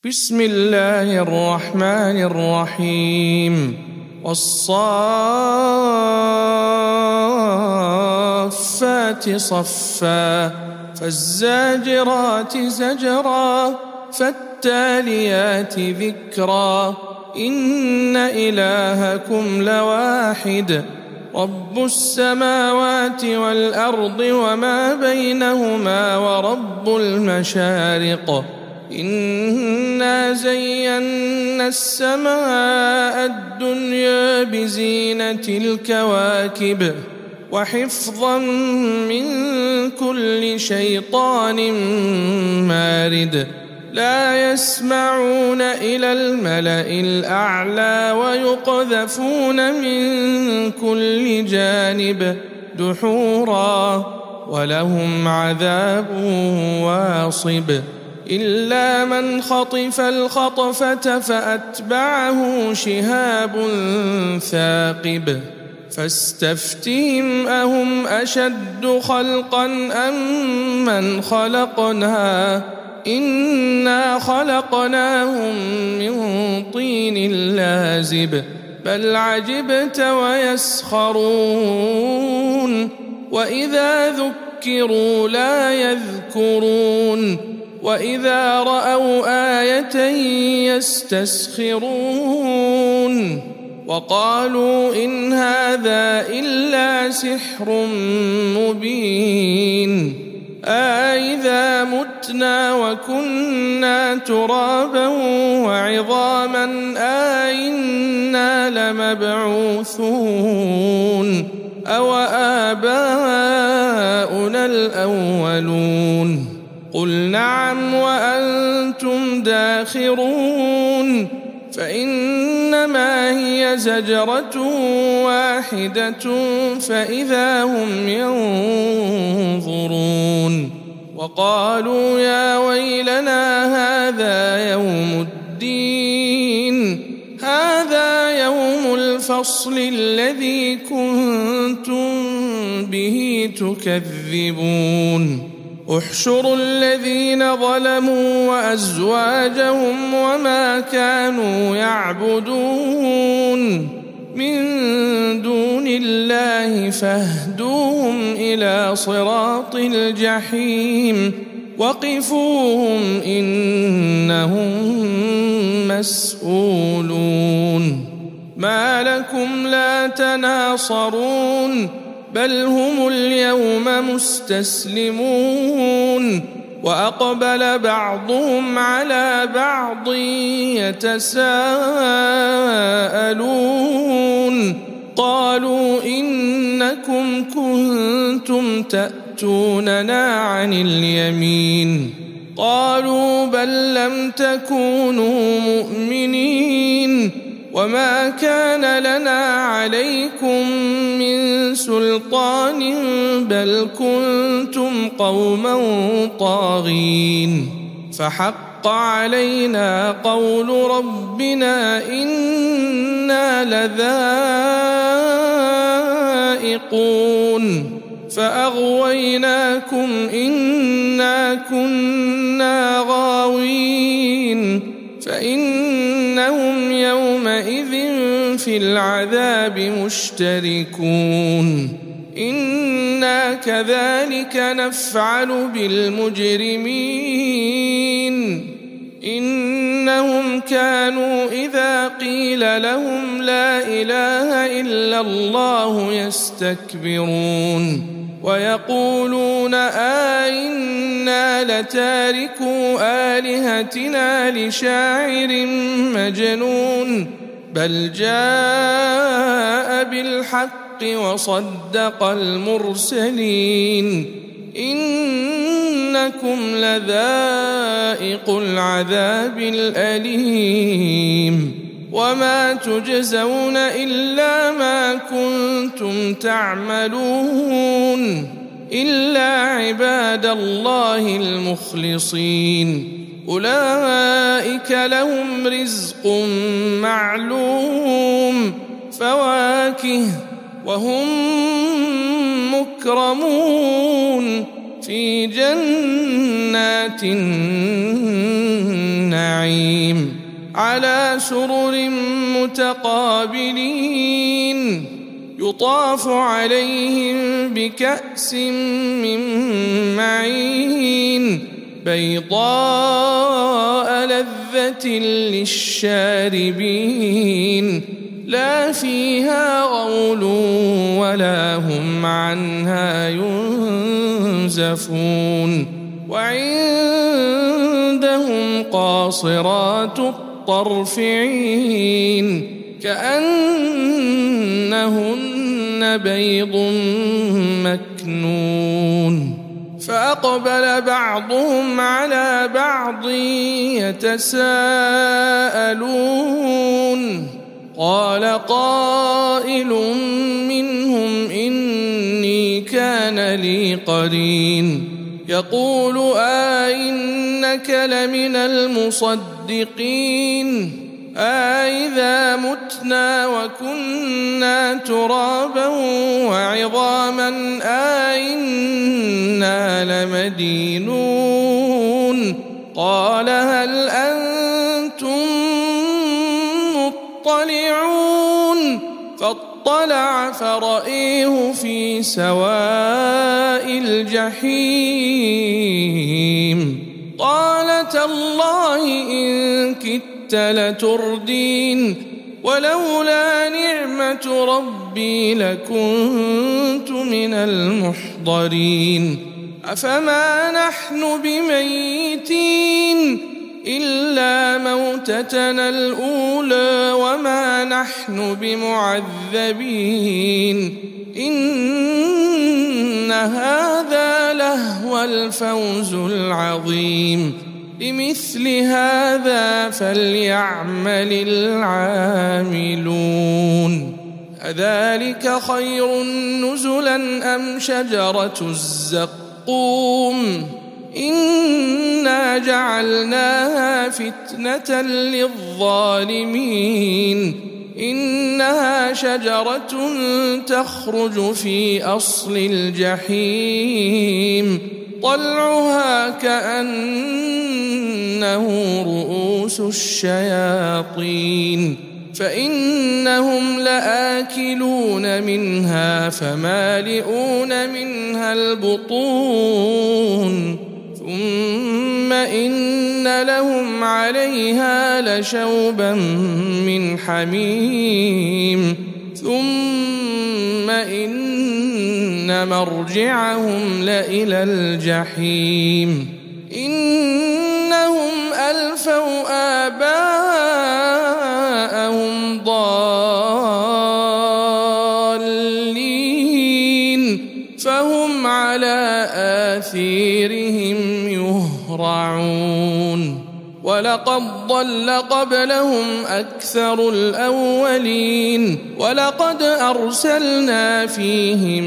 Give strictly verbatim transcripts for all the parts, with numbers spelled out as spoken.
بسم الله الرحمن الرحيم والصافات صفا فالزاجرات زجرا فالتاليات ذكرا إن إلهكم لواحد رب السماوات والأرض وما بينهما ورب المشارق إنا زينا السماء الدنيا بزينة الكواكب وحفظا من كل شيطان مارد لا يسمعون إلى الملأ الأعلى ويقذفون من كل جانب دحورا ولهم عذاب واصب إلا من خطف الخطفة فأتبعه شهاب ثاقب فاستفتهم أهم أشد خلقا أم من خلقنا إنا خلقناهم من طين لازب بل عجبت ويسخرون وإذا ذكروا لا يذكرون وإذا رأوا آية يستسخرون وقالوا إن هذا إلا سحر مبين أإذا متنا وكنا ترابا وعظاما أإنا لمبعوثون أو آباؤنا الأولون قل نعم وأنتم داخرون فإنما هي زجرة واحدة فإذا هم ينظرون وقالوا يا ويلنا هذا يوم الدين هذا يوم الفصل الذي كنتم به تكذبون احشروا الذين ظلموا وأزواجهم وما كانوا يعبدون من دون الله فاهدوهم إلى صراط الجحيم وقفوهم إنهم مسؤولون ما لكم لا تناصرون بل هم اليوم مستسلمون وأقبل بعضهم على بعض يتساءلون قالوا إنكم كنتم تأتوننا عن اليمين قالوا بل لم تكونوا مؤمنين وما كان لنا عليكم من سلطان بل كنتم قوما طاغين فحق علينا قول ربنا إنا لذائقون فأغويناكم إنا كنا غاوين فإنهم يومئذ في العذاب مشتركون إنا كذلك نفعل بالمجرمين إنهم كانوا إذا قيل لهم لا إله إلا الله يستكبرون ويقولون آئنا لتاركو آلهتنا لشاعر مجنون بل جاء بالحق وصدق المرسلين إنكم لذائق العذاب الأليم وما تجزون إلا ما كنتم تعملون إلا عباد الله المخلصين أولئك لهم رزق معلوم فواكه وهم مكرمون في جنات النعيم النعيم على سرر متقابلين يطاف عليهم بكأس من معين بيضاء لذة للشاربين لا فيها غول ولا هم عنها ينزفون وعندهم قاصرات الطرف عين كأنهن بيض مكنون فأقبل بعضهم على بعض يتساءلون قال قائل منهم إني كان لي قرين يقول أئنك لمن المصدقين أإذا متنا وكنا ترابا وعظاما أإنا لمدينون قال هل أنتم مطلعون فاطلع فرأيه في سواء الجحيم قال تالله إن كدت لتردين ولولا نعمة ربي لكنت من المحضرين أفما نحن بميتين إلا موتتنا الأولى وما نحن بمعذبين إن هذا لهو الفوز العظيم لمثل هذا فليعمل العاملون أذلك خير نزلا أم شجرة الزقوم إنا جعلناها فتنة للظالمين إنها شجرة تخرج في أصل الجحيم طلعها كأنه رؤوس الشياطين فإنهم لآكلون منها فمالئون منها البطون ثم إن لهم عليها لشوبا من حميم ثم إن مرجعهم لإلى الجحيم إنهم ألفوا آباءهم ضالين فهم على آثيرهم يهرعون ولقد ضل قبلهم أكثر الأولين ولقد أرسلنا فيهم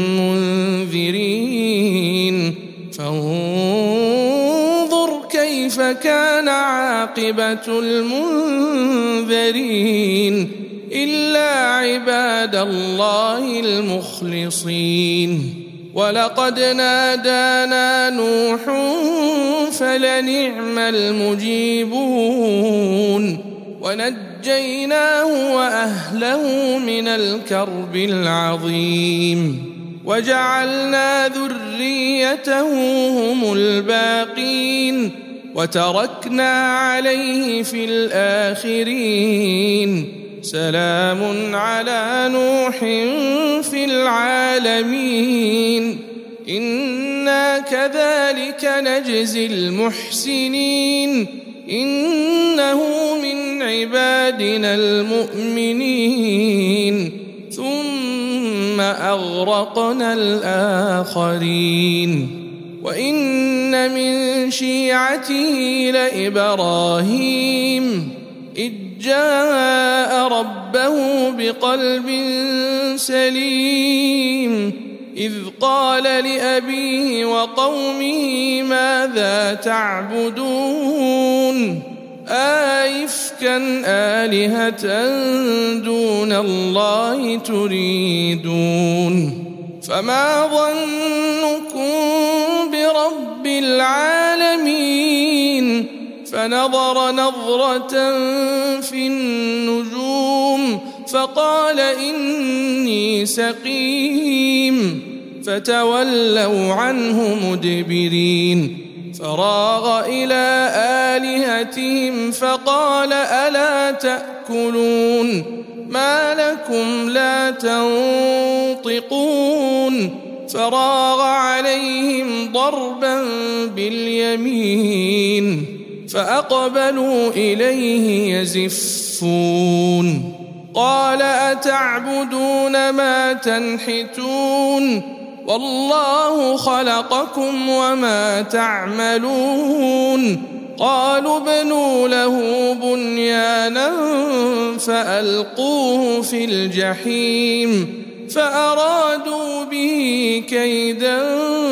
منذرين فانظر كيف كان عاقبة المنذرين إلا عباد الله المخلصين ولقد نادانا نوح فلنعم المجيبون ونجيناه وأهله من الكرب العظيم وجعلنا ذريته هم الباقين وتركنا عليه في الآخرين سلام على نوح في العالمين إنا كذلك نجزي المحسنين إنه من عبادنا المؤمنين ثم أغرقنا الآخرين وإن من شيعته لإبراهيم إذ جاء ربه بقلب سليم إذ قال لأبيه وقومه ماذا تعبدون أئفكا آلهة دون الله تريدون فما ظنكم برب العالمين فنظر نظرة في النجوم فقال إني سقيم، فتولوا عنه مدبرين. فراغ إلى آلهتهم فقال ألا تأكلون ما لكم لا تنطقون. فراغ عليهم ضربا باليمين فأقبلوا إليه يزفون. قال أتعبدون ما تنحتون والله خلقكم وما تعملون. قالوا ابنوا له بنيانا فألقوه في الجحيم فأرادوا به كيدا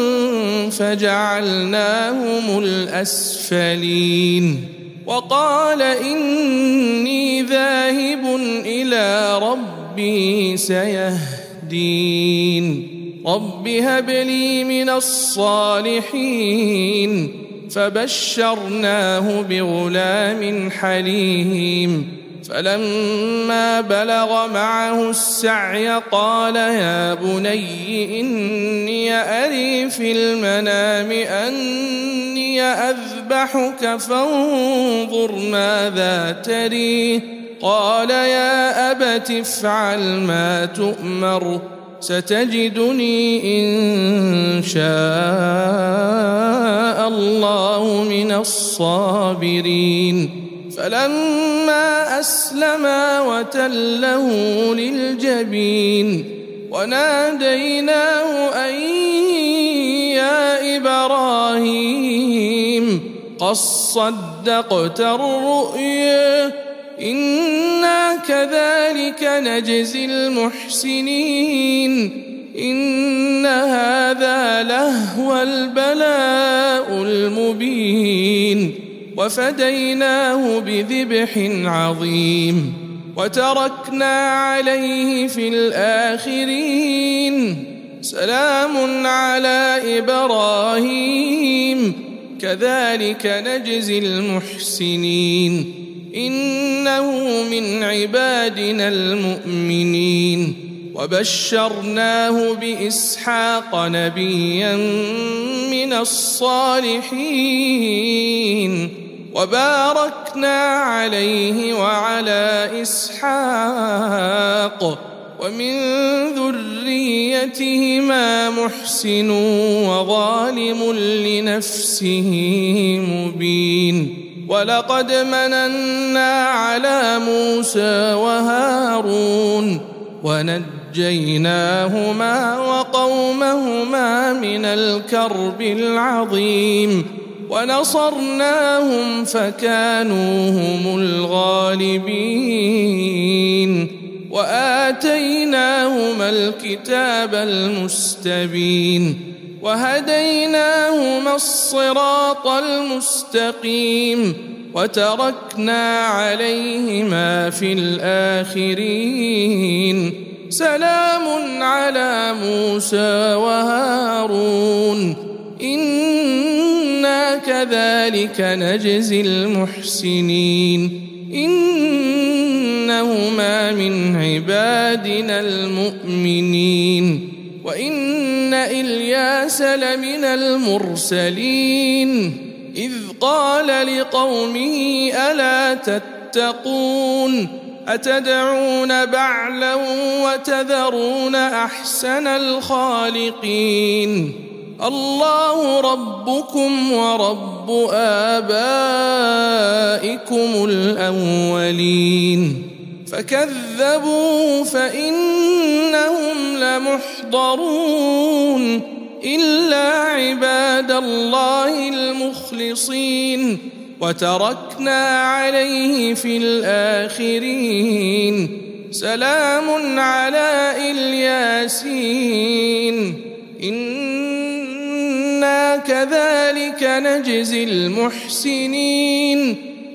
فجعلناهم الأسفلين. وقال إني ذاهب إلى ربي سيهدين. رب هب لي من الصالحين. فبشرناه بغلام حليم. فلما بلغ معه السعي قال يا بني إني أري في المنام أني أذبحك فانظر ماذا تري. قال يا أبت افعل ما تؤمر ستجدني إن شاء الله من الصابرين. فلما أسلما وتله للجبين وناديناه أن يا إبراهيم قد صدقت الرؤيا إنا كذلك نجزي المحسنين. إن هذا لهو البلاء المبين. وفديناه بذبح عظيم وتركنا عليه في الآخرين. سلام على إبراهيم كذلك نجزي المحسنين. إنه من عبادنا المؤمنين. وبشرناه بإسحاق نبيا من الصالحين. وباركنا عليه وعلى إسحاق ومن ذريتهما محسن وظالم لنفسه مبين. ولقد مننا على موسى وهارون ونجيناهما وقومهما من الكرب العظيم ونصرناهم فكانوا هم الغالبين. وآتيناهما الكتاب المستبين وهديناهما الصراط المستقيم وتركنا عليهما في الآخرين. سلام على موسى وهارون إنا كذلك نجزي المحسنين. إنهما من عبادنا المؤمنين. وإن إلياس لمن المرسلين إذ قال لقومه ألا تتقون أتدعون بعلا وتذرون أحسن الخالقين الله ربكم ورب آبائكم الأولين. فكذبوا فإنهم لمحضرون إلا عباد الله المخلصين. وتركنا عليه في الآخرين. سلام على الياسين إنا كذلك نجزي المحسنين.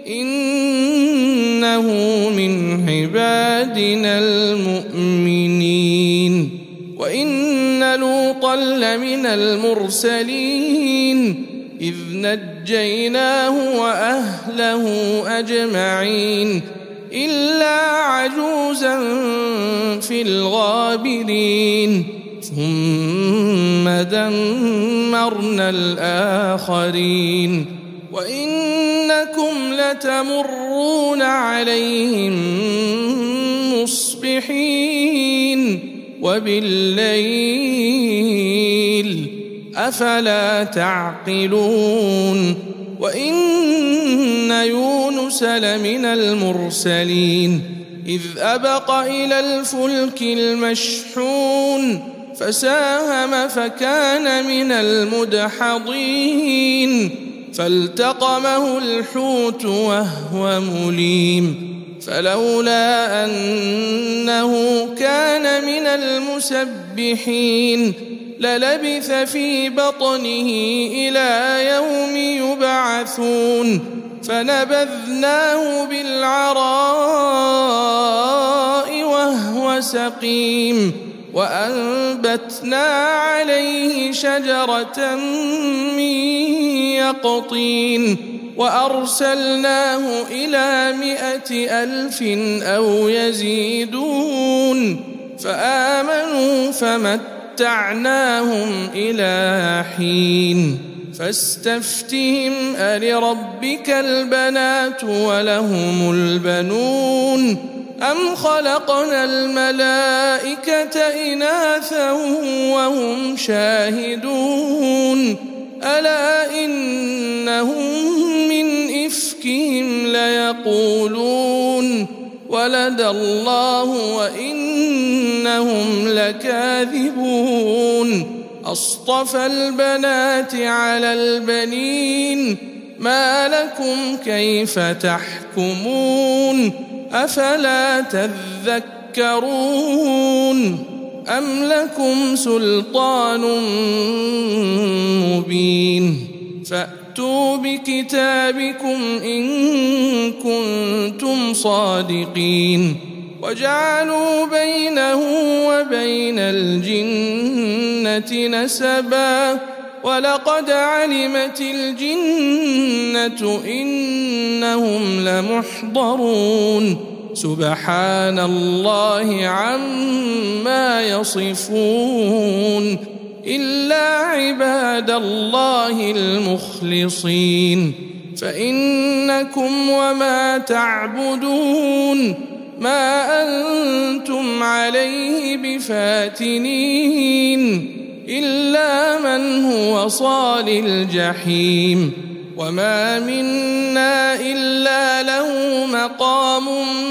إنه من عبادنا المؤمنين. وإن لوطا لمن المرسلين إذ نجيناه وأهله أجمعين إلا عجوزا في الغابرين ثم دمرنا الآخرين وإنكم لتمرون عليهم مصبحين وبالليل أفلا تعقلون وإن يونس لمن المرسلين إذ أبق إلى الفلك المشحون فساهم فكان من المدحضين فالتقمه الحوت وهو مليم فلولا أنه كان من المسبحين للبث في بطنه إلى يوم يبعثون فنبذناه بالعراء وهو سقيم وأنبتنا عليه شجرة من يقطين وأرسلناه إلى مائة ألف أو يزيدون فآمنوا فمتعناهم إلى حين فاستفتهم ألربك البنات ولهم البنون أم خلقنا الملائكة إناثا وهم شاهدون ألا إنهم من إفكهم ليقولون ولد الله وإنهم لكاذبون أصطفى البنات على البنين ما لكم كيف تحكمون أفلا تذكرون أم لكم سلطان مبين فأتوا بكتابكم إن كنتم صادقين وجعلوا بينه وبين الجنة نسبا ولقد علمت الجنة إنهم لمحضرون سبحان الله عما يصفون إلا عباد الله المخلصين فإنكم وما تعبدون ما أنتم عليه بفاتنين إلا من هو صال الجحيم وما منا إلا له مقام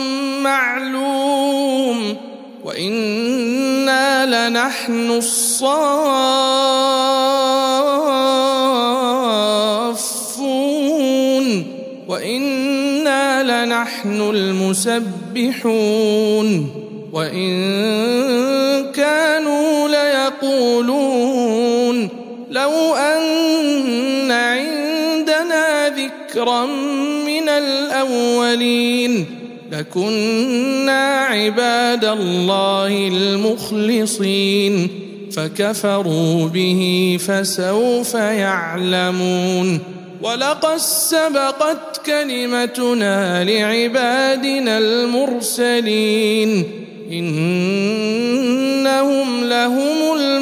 معلوم وإنا لنحن الصافون وإنا لنحن المسبحون وإن كانوا ليقولون لو أن عندنا ذكرا من الأولين لكنا عباد الله المخلصين فكفروا به فسوف يعلمون ولقد سبقت كلمتنا لعبادنا المرسلين إنهم لهم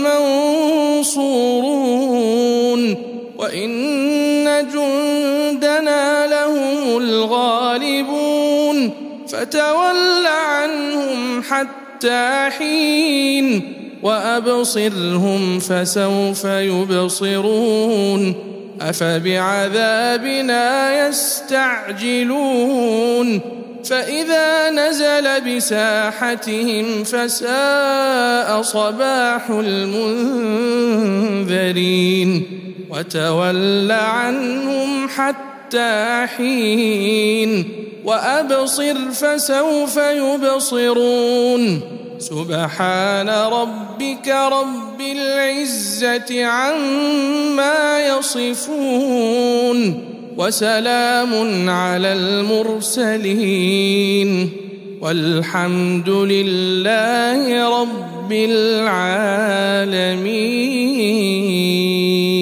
المنصورون وإن جندنا لهم الغالبون فتول عنهم حتى حين وأبصرهم فسوف يبصرون أفبعذابنا يستعجلون فإذا نزل بساحتهم فساء صباح المنذرين وتول عنهم حتى حين وأبصر فسوف يبصرون سبحان ربك رب العزة عما يصفون وسلام على المرسلين والحمد لله رب العالمين.